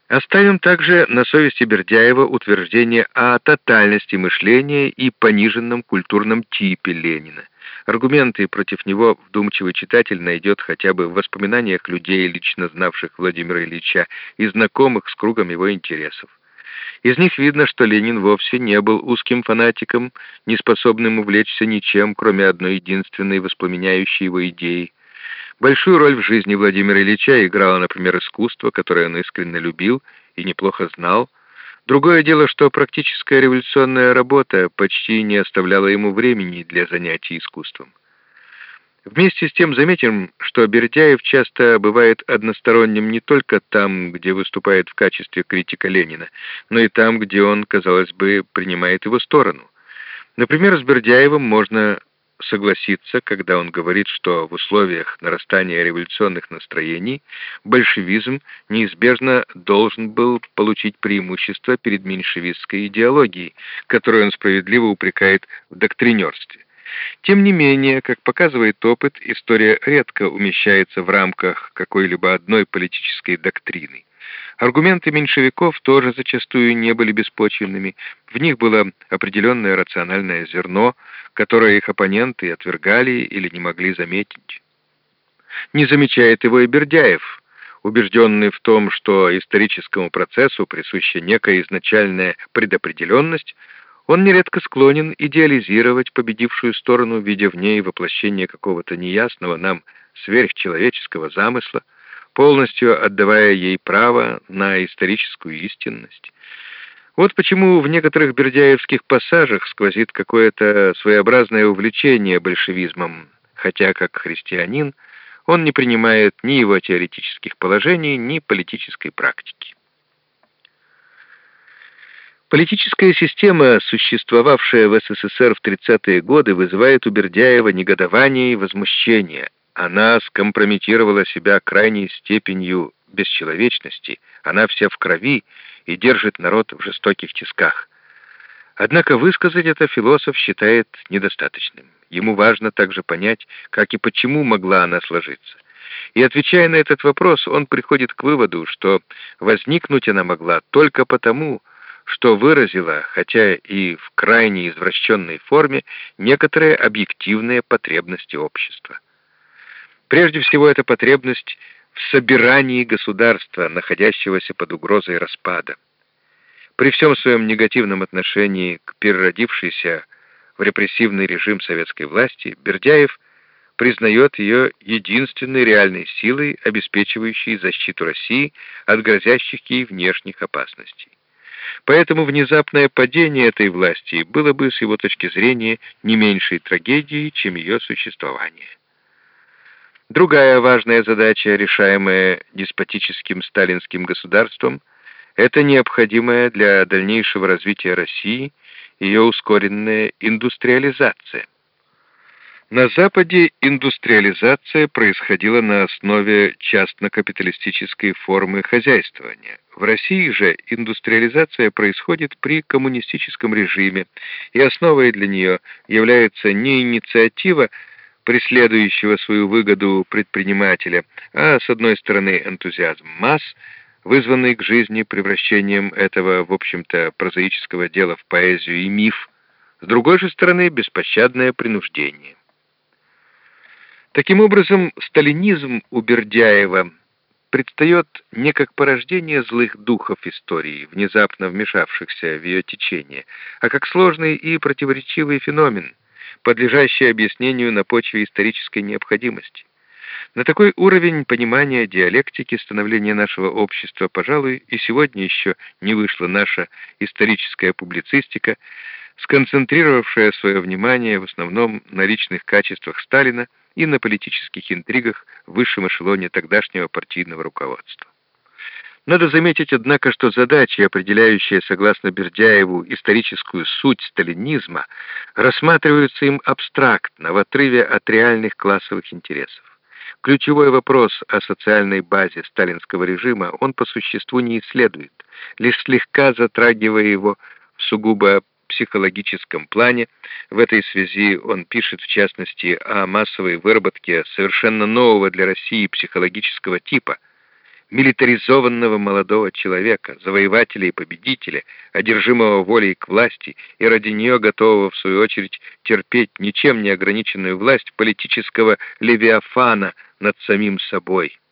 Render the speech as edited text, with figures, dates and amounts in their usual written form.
Оставим также на совести Бердяева утверждение о тотальности мышления и пониженном культурном типе Ленина. Аргументы против него вдумчивый читатель найдет хотя бы в воспоминаниях людей, лично знавших Владимира Ильича и знакомых с кругом его интересов. Из них видно, что Ленин вовсе не был узким фанатиком, не способным увлечься ничем, кроме одной единственной воспламеняющей его идеи. Большую роль в жизни Владимира Ильича играло, например, искусство, которое он искренне любил и неплохо знал. Другое дело, что практическая революционная работа почти не оставляла ему времени для занятий искусством. Вместе с тем заметим, что Бердяев часто бывает односторонним не только там, где выступает в качестве критика Ленина, но и там, где он, казалось бы, принимает его сторону. Например, с Бердяевым можно согласиться, когда он говорит, что в условиях нарастания революционных настроений большевизм неизбежно должен был получить преимущество перед меньшевистской идеологией, которую он справедливо упрекает в доктринерстве. Тем не менее, как показывает опыт, история редко умещается в рамках какой-либо одной политической доктрины. Аргументы меньшевиков тоже зачастую не были беспочвенными, в них было определенное рациональное зерно, которое их оппоненты отвергали или не могли заметить. Не замечает его и Бердяев, убежденный в том, что историческому процессу присуща некая изначальная предопределенность. Он нередко склонен идеализировать победившую сторону, видя в ней воплощение какого-то неясного нам сверхчеловеческого замысла, полностью отдавая ей право на историческую истинность. Вот почему в некоторых бердяевских пассажах сквозит какое-то своеобразное увлечение большевизмом, хотя как христианин он не принимает ни его теоретических положений, ни политической практики. Политическая система, существовавшая в СССР в 30-е годы, вызывает у Бердяева негодование и возмущение. Она скомпрометировала себя крайней степенью бесчеловечности, она вся в крови и держит народ в жестоких тисках. Однако высказать это философ считает недостаточным. Ему важно также понять, как и почему могла она сложиться. И отвечая на этот вопрос, он приходит к выводу, что возникнуть она могла только потому, что выразила, хотя и в крайне извращенной форме, некоторые объективные потребности общества. Прежде всего, эта потребность в собирании государства, находящегося под угрозой распада. При всем своем негативном отношении к переродившейся в репрессивный режим советской власти, Бердяев признает ее единственной реальной силой, обеспечивающей защиту России от грозящих ей внешних опасностей. Поэтому внезапное падение этой власти было бы, с его точки зрения, не меньшей трагедией, чем ее существование. Другая важная задача, решаемая деспотическим сталинским государством, это необходимая для дальнейшего развития России ее ускоренная индустриализация. На Западе индустриализация происходила на основе частно-капиталистической формы хозяйствования. В России же индустриализация происходит при коммунистическом режиме, и основой для нее является не инициатива преследующего свою выгоду предпринимателя, а с одной стороны энтузиазм масс, вызванный к жизни превращением этого, в общем-то, прозаического дела в поэзию и миф, с другой же стороны беспощадное принуждение. Таким образом, сталинизм у Бердяева предстает не как порождение злых духов истории, внезапно вмешавшихся в ее течение, а как сложный и противоречивый феномен, подлежащий объяснению на почве исторической необходимости. На такой уровень понимания диалектики становления нашего общества, пожалуй, и сегодня еще не вышла наша историческая публицистика, сконцентрировавшая свое внимание в основном на личных качествах Сталина и на политических интригах в высшем эшелоне тогдашнего партийного руководства. Надо заметить, однако, что задачи, определяющие, согласно Бердяеву, историческую суть сталинизма, рассматриваются им абстрактно, в отрыве от реальных классовых интересов. Ключевой вопрос о социальной базе сталинского режима он по существу не исследует, лишь слегка затрагивая его в сугубо психологическом плане. В этой связи он пишет, в частности, о массовой выработке совершенно нового для России психологического типа, милитаризованного молодого человека, завоевателя и победителя, одержимого волей к власти и ради нее готового, в свою очередь, терпеть ничем не ограниченную власть политического левиафана над самим собой.